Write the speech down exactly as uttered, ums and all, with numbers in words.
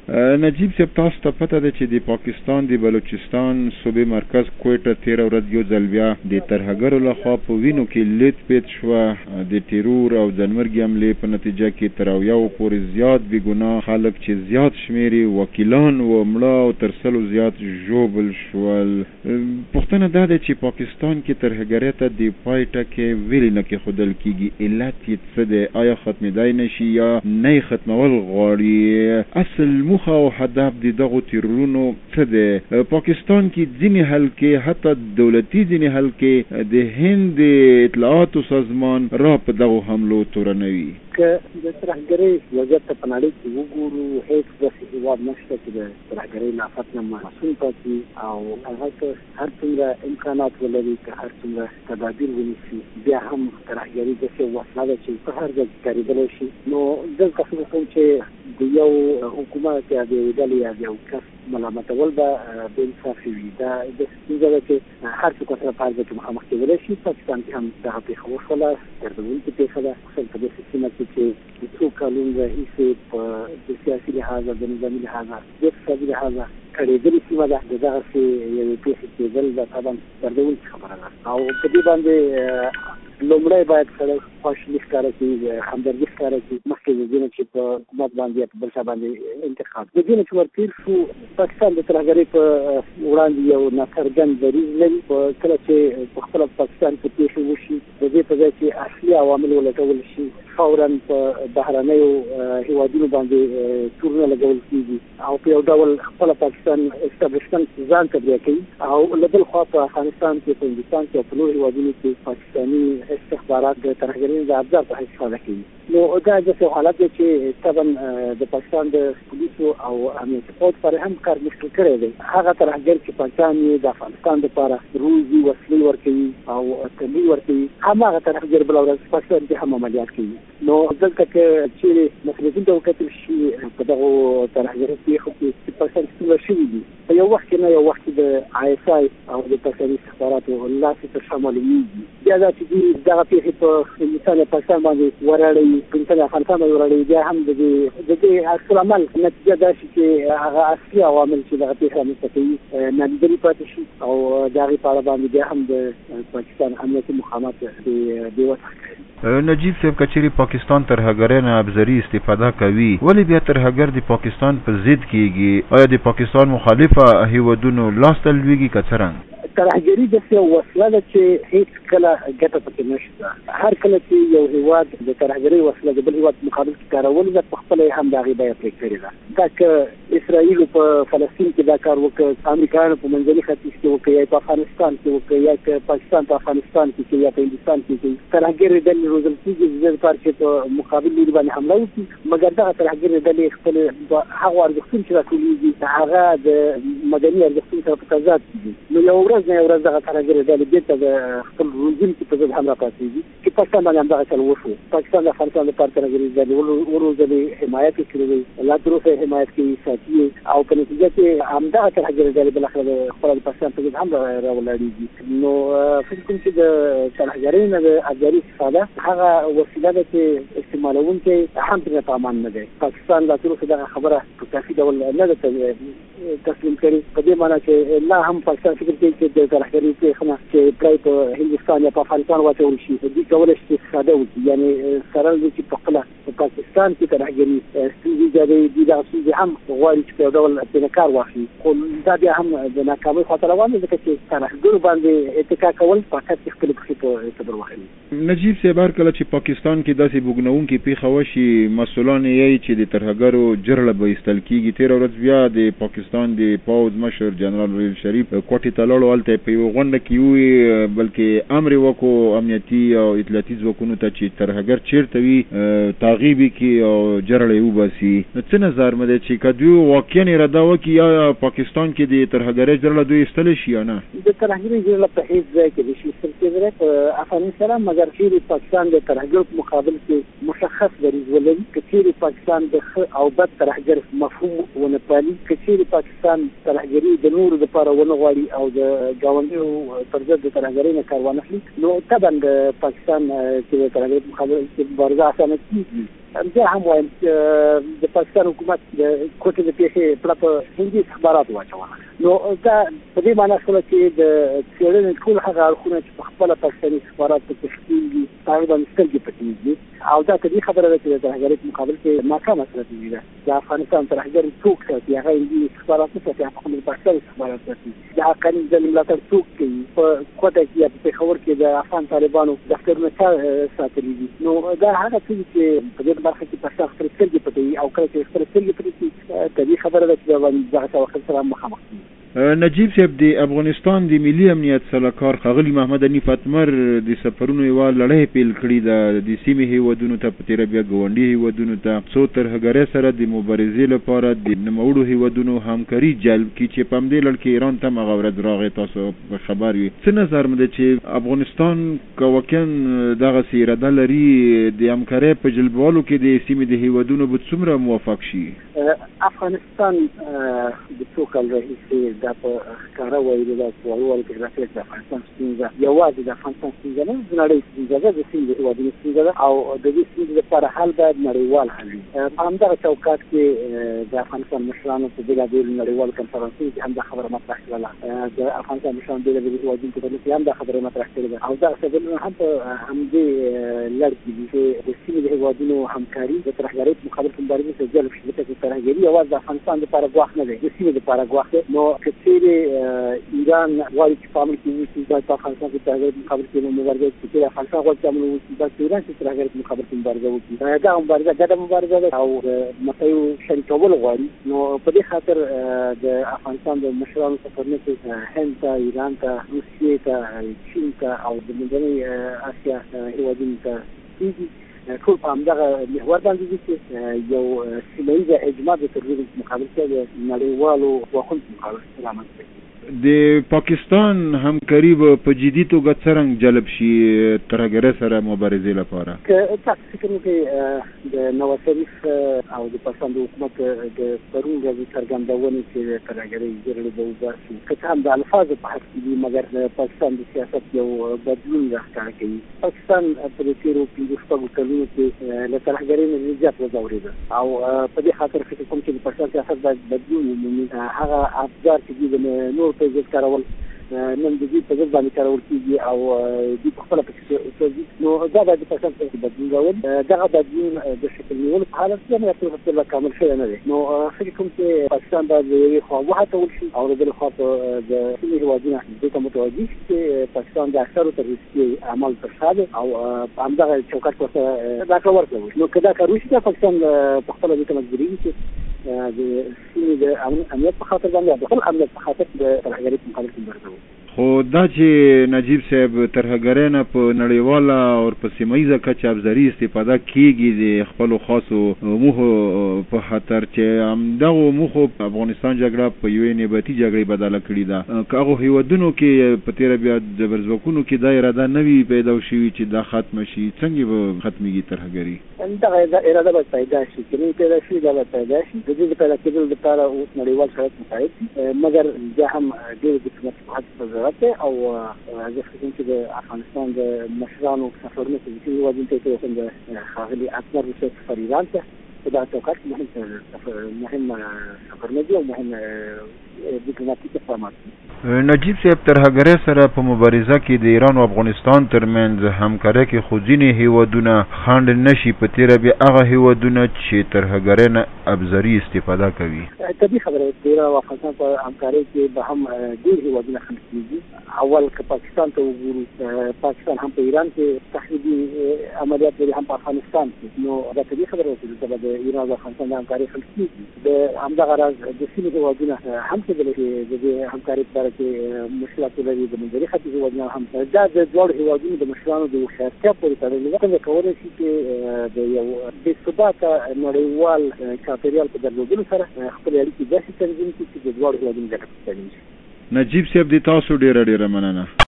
نجیب صاحب، تاسو ته پته ده چې د پاکستان د بلوچستان صوبې مرکز کوټه تېره ورځ یو ځل بیا د ترهګرو لخوا په وینو کې لید پید شوه. د ټیرور او ځانمرګي حملې په نتیجه کې تر اویاو پورې زیات بې ګناه خلک چې زیات شمېر یې وکیلان و مړه او تر سلو زیات ژوبل شول. پوښتنه دا ده چې پاکستان کې ترهګرۍ ته د پای ټکی ولې نه کېښودل کېږي؟ علت یې څه دی؟ آیا ختمېدای نه شي یا نه یې ختمول غواړي؟ اصل موخه او هدف د دغو تیرورونو څه دی؟ پاکستان کې ځینې حلقې، حتی دولتي ځینې حلقې د هند د اطلاعاتو سازمان را په دغو حملو تورنوي. که د ترهګرۍ وضعیت ته په نړۍ کې وګورو، هېڅ داسې هېواد نشته چې د ترهګرۍ له آفت نه معصوم پاتې او هغه که هر څومره امکانات ولري، که هر څومره تدابیر ونیسي، بیا هم ترهګرۍ داسې وسله ده چې په هر ځای کې کارېدلی شي. نو دلته فکر کوم چې د یو حکومت یا د یوې ډلې یا د یو کس ملامتول به بې انصافي وي. دا داسې ستونزه ده چې هر څوک ورسره په هر ځای کې مخامخ کېدلی شي. پاکستان کې هم دغه پېښه وشوله، دردونکې پېښه ده، خصوصا په داسې سیمه کې چې د څو کلونو راهیسې په د سیاسي لحاظه، د نظامي لحاظه، د اقتصادي لحاظه کړېدلې سیمه ده. د دغسې یوې پېښې کېدل دا طبعا دردونکې خبره ده او په دې باندې لومړی باید سړی خواشیني ښکاره کړي، همدردي ښکاره کړي، مخکې د دې نه چې په حکومت باندې یا په بل چا باندې انتقاد. د دې نه چې ورتېر شو، پاکستان د ترهګرۍ په وړاندې یو ناڅرګند دریځ لري. په کله چې په خپله پاکستان کې پېښې وشي، د دې په ځای چې اصلي عوامل ولټول شي، فوراً په بهرنیو هېوادونو باندې تورونه لګول کېږي او په یو ډول خپله پاکستان اسټابلیشمنټ ځان ته بیا کوي او له بل خوا په افغانستان کې، په هندوستان کې او په نورو هېوادونو کې پاکستاني استخبارات د ترهګرۍ د ابزار په حیث استفاده کوي. نو دا داسې حالت دی چې طبعا د پاکستان د پولیسو او امنیتي قواو لپاره هم کار مشکل کړی دی. هغه ترهګر چې پاکستان یې د افغانستان دپاره روزي، وسلې ورکوي او تمویل ورکوي، هماغه ترهګر بله ورځ پاکستان کې هم عملیات کوي. نو دلته که چیرې مسؤلیتونو ته وکتل شي په دغو ترهګرۍ پېښو کې چې پاکستان کې څومره شوي دي، په یو وخت کې نه یو وخت کې د آی اس آی او د پاکستاني استخباراتو لاسې تر شا معلومېږي. بیا دا چې دوی دغه پېښې په هندوستان یا پاکستان باندې ورړوي، په هندوستان یا افغانستان باندې ورړوي، بیا هم د دې د دې عکس العمل نتیجه دا شي چې هغه اصلي عوامل چې دغه پېښه رامنځته کوي نالیدلي پاتې شي او د هغې په اړه باندې بیا هم د پاکستان امنیتي مقامات بې وسه کوي. نجیب صاحب، که چیرې پاکستان ترهګرۍ نه ابزري استفاده کوي، ولې بیا ترهګر د پاکستان په ضد کېږي؟ آیا د پاکستان مخالفه هېوادونو لاس ته لوېږي که څرنګه؟ ترهګري داسې یو وسله ده چې هېڅ کله ګټه پکې نشته. هر کله چې یو هېواد د ترهګرۍ وسله د بل هېواد مقابل کې کارولې ده، په خپله یې هم د هغې بیه پرې کړې ده. دا که اسرائیلو په فلسطین کې دا کار وکړ، امریکایانو په منځني ختیځ کې وکړ، یا په افغانستان کې وکړ، یا که پاکستان په افغانستان کې کوي یا په هندوستان کې کوي، ترهګرې ډلې روزل کېږي د دې لپاره چې په مقابل لوري باندې حمله وکړي. مګر دغه ترهګرې ډلې خپل هغو ارزښتونو چې راټولېږي هغه د مدني ارزښتونو سره په تضاد کې دي. نو یوه ورځ نه یوه ورځ دغه ترهګرې ډلې بېرته د خپل روزونکي په ضد هم راپاڅېږي چې پاکستان باندې همدغه چل وشو. پاکستان د افغانستان لپاره ترهګرې ډلې وروزلې، حمایت یې کړی، لا تر اوسه یې حمایت کوي، ساتي او په نتیجه کې همدغه ترهګرې ډلې بالاخره خپله د پاکستان په ضد هم راولاړېږي. نو فکر کوم چې د ترهګرۍ نه د ابزاري استفاده هغه وسیله ده چې استعمالوونکی هم پرې په امان نه دی. پاکستان لا تر اوسه دغه خبره په کافي ډول نه ده تسلیم کړې، په دې معنی چې لا هم پاکستان فکر کوي چې د ترهګرۍ پېښه نه چې پرای په هندوستان یا په افغانستان واچول شي، دوی کولی شي استفاده وکړي. یعنې سره دی چې په خپله په پاکستان کې ترهګري ستونزې ایجادوي، دوی دغه ستونزې هم غواړي چې په یو ډول پرې کار واخلي، خو دا بیا هم د ناکامۍ خواته روان دی، ځکه چې ترهګرو باندې اتکا کول فقط خپلې پښې په اعتبار واخلي. نجیب صاحب، هر کله چې پاکستان کې داسې بوږنوونکې پېښه وشي، مسؤلان یې چې د ترهګرو جرړه به ایستل کېږي. تېره ورځ بیا د پاکستان د پوځ مشر جنرال ریل شریف کوټې ته لاړو، هلته په یوه غونډه کې وویل، بلکې امر یې وکړو امنیتي او اطلاعاتي ځواکونو ته چې ترهګر چېرته وي تعقیب یې کړي او جرړه یې وباسي. نو څه نظر مو دی چې که دوی واقعا اراده وکړي یا پاکستان کې د ترهګرۍ جرړه دوی ایستلی شي یا نه؟ د ترهګرۍ جرړه په هېڅ ځای کې نشي ایستل کېدلی په افغانستان، مګر چېرې پاکستان د ترهګرو په مقابل کې مشخص دریځ ولري، که چېرې پاکستان د ښه او بد ترهګر مفهوم ونه پالي، که چېرې پاکستان ترهګري د نورو دپاره ونه غواړي او د ګاونډیو پر ضد د ترهګرۍ نه کار وانخلي، نو طبعا د پاکستان چې د ترهګرۍ په مقابل کې مبارزه اسانه کېږي. بیا هم وایم چې د پاکستان حکومت د کوټې د پیښې پړه په هندي استخباراتو واچوله. نو دا په دې معنی شوله چې د څېړنې ټول هغه اړخونه چې په خپله پاکستاني استخبارات په تشکیل دي هغې باندې سترګې پټېږي او دا طبیعي خبره ده چې د ترهګرۍ په مقابل کې ناکامه ستراتیژي ده. د افغانستان ترهګر څوک ساتي؟ هغه هندي استخبارات نه ساتي، هغه خپل پاکستاني استخبارات ساتي. د حقاني ډلې ملاتړ څوک کوي؟ په کوټه کې یا په پېښور کې د افغان طالبانو دفترونه چا ساتلي دي؟ نو دا هغه څه دي چې په دې برخه کې پاکستان خپلې سترګې پټوي او کله چې خپلې سترګې پټې کړي طبیعي خبره ده چې بیا باندې دغه توقع سره مخامخ کېږي. نجیب صاحب، د افغانستان د ملي امنیت سلاکار ښاغلي محمد حنیف اتمر د سفرونو یوه لړۍ پیل کړې ده د سیمې هیوادونو ته، په تېره بیا ګاونډي هیوادونو ته، څو ترهګرۍ سره د مبارزې لپاره د نوموړو هیوادونو همکاري جلب کړي چې په همدې لړ کې ایران ته هم هغه ورځ راغی، تاسو په خبر وي. څه نظر مو دی چې افغانستان که واقعا دغسې اراده لري د همکارۍ په جلبولو کې د سیمې د هیوادونو به څومره موفق شي؟ افغانستان د څو کال راهیسې دا په ښکاره ویلې ده چې وړو وړو کې د افغانستان ستونزه یوازې د افغانستان ستونزه نه، د نړۍ ستونزه ده، د سیمې د هېوادونو ستونزه ده او د دې ستونزې لپاره حل باید نړیوال حل وي. په همدغه چوکاټ کې د افغانستان مشرانو په بېلابېلو نړیوالو کنفرانسونو کې هم دا خبره مطرح کړله. د افغانستان مشرانو بېلابېلو هېوادونو په ډله کې هم دا خبره مطرح کړې ده او دغه خبرونه هم په همدې لړ کې دي چې د سیمې د هېوادونو همکاري د ترهګرۍ په مقابل کې مبارزې ته جلب شي، ځکه چې ترهګري یوازې د افغانستان لپاره ګواښ نه دی، د سیمې لپاره ګواښ دی. نو که چېرې ایران غواړي چې په امن کې اوسي، باید په افغانستان کې ترهګرۍ په مقابل کې مبارزه وکړي. چې افغانستان غواړي چې امن واوسي، باید په ایران کې ترهګرۍ په مقابل کې مبارزه وکړي. دغه مبارزه ګډه مبارزه ده او د مسایلو شریکول غواړي. نو په دې خاطر د افغانستان د مشرانو سفرونه چې هند ته، ایران ته، روسیې ته، چین ته او د منځنۍ اسیا هېوادونو ته کېږي، ټول په همدغه محور باندې دي چې یو سیمه ییزه اجماع د ترهګرۍ په مقابل کې د نړیوالو ځواکونو په مقابل کې رامنځته کړي. د پاکستان همکاري به په جدي توګه څرنګه جلب شي ترهګرۍ سره مبارزې لپاره؟ که تاسو فکر وکړئ د نواز شریف او د پاکستان د حکومت د پرون ورځې څرګندونې چې د ترهګرۍ زیرړې به وباسي، که څه هم د الفاظو په حد کې دي، مګر د پاکستان د سیاست یو بدلون راښکاره کوي. پاکستان په دې تېرو پنځه شپږو کلونو کې له ترهګرۍ نه زیات وځورېده او په دې خاطر فکر کوم چې د پاکستان سیاست باید بدلون ومومي. هغه افکار چې دي د نور په ضد کارول نن د دوی په ضد باندې کارول کېږي او دوی په خپله پکې سوځي. نو دا باید د پاکستان په بدلون راولي. دغه بدلون د شکل نیولو په حالت کې هم یو څه کامل شوی نه دی. نو فکر کوم چې پاکستان باید له یوې خوا وهڅول شي او د بلې خوا په د سیمې هېوادونه دې ته متوجه شي چې پاکستان د اکثرو تروریستي اعمالو تر شا دی او په همدغه چوکاټ کې ورته دا کار ورکړل شي. نو که دا کار وشي، دا پاکستان په خپله دې ته مجبورېږي چې د سیمې د امنیت په خاطر باندې د خپل امنیت په خاطر د ترهګرۍ په مقابل کې مبارزه وکړي. خو دا چې نجیب صاحب ترهګرۍ نه په نړیواله او په سیمه ییزه کچه ابزاري استفاده کېږي د خپلو خاصو موخو په خاطر چې همدغو موخو افغانستان جګړه په یوې نیابتي جګړې بدله کړې ده، که هغو هېوادونو کې په تېره بیا زبرځواکونو کې دا اراده نه وي پیدا شوي چې دا ختمه شي، څنګه به ختمېږي ترهګري؟ دغه اراده باید پیدا شي، که نه پیدا شي دا باید پیدا شي. د دې د پیدا کېدلو لپاره اوس نړیوال شرایط مساعد دي، مګر بیا هم ډېر ډیپلوماتیک هڅې ضرورت دی او زه فکر کوم چې د افغانستان د مشرانو سفرونه چې دې هېوادونو ته یې کوم د ښاغلي اتمر روسیې سفر ایران ته په دغه چوکاټ کې مهم مهم سفرونه دي او مهم ډیپلوماتیک اقدامات دي. نجیب صاحب، ترهګرۍ سره په مبارزه کې د ایران او افغانستان ترمنځ همکارۍ کې خو ځینې هېوادونه خنډ نه شي، په تېره بیا هغه هېوادونه چې ترهګرۍ نه ابزاري استفاده کوي. طبیعي خبره ده، د ایران او افغانستان په همکارۍ کې به هم ډېر هېوادونه خنډ کېږي. اول که پاکستان ته وګورو، پاکستان هم په ایران کې تخریبي عملیات لري، هم په افغانستان کې. نو دا طبیعي خبره ده چې به د ایران او افغانستان د همکارۍ خنډ کېږي. د همدغه راز د سیمې هېوادونه هم کېدلی چې د دې همکارۍ په باره کې مشکلات ولري. د منځني ختیځ هېوادونه هم دا د دواړو هېوادونو د مشرانو د هوښیارتیا پورې تړلې ده. څنګه کولی شي چې د یو بې ثباته نړیوال چاپېریال په درلودلو سره خپلې اړیکې داسې تنظیم کړي چې د دواړو هېوادونو ګټه پکې شي. نجیب صاحب، د تاسو ډېره ډېره مننه.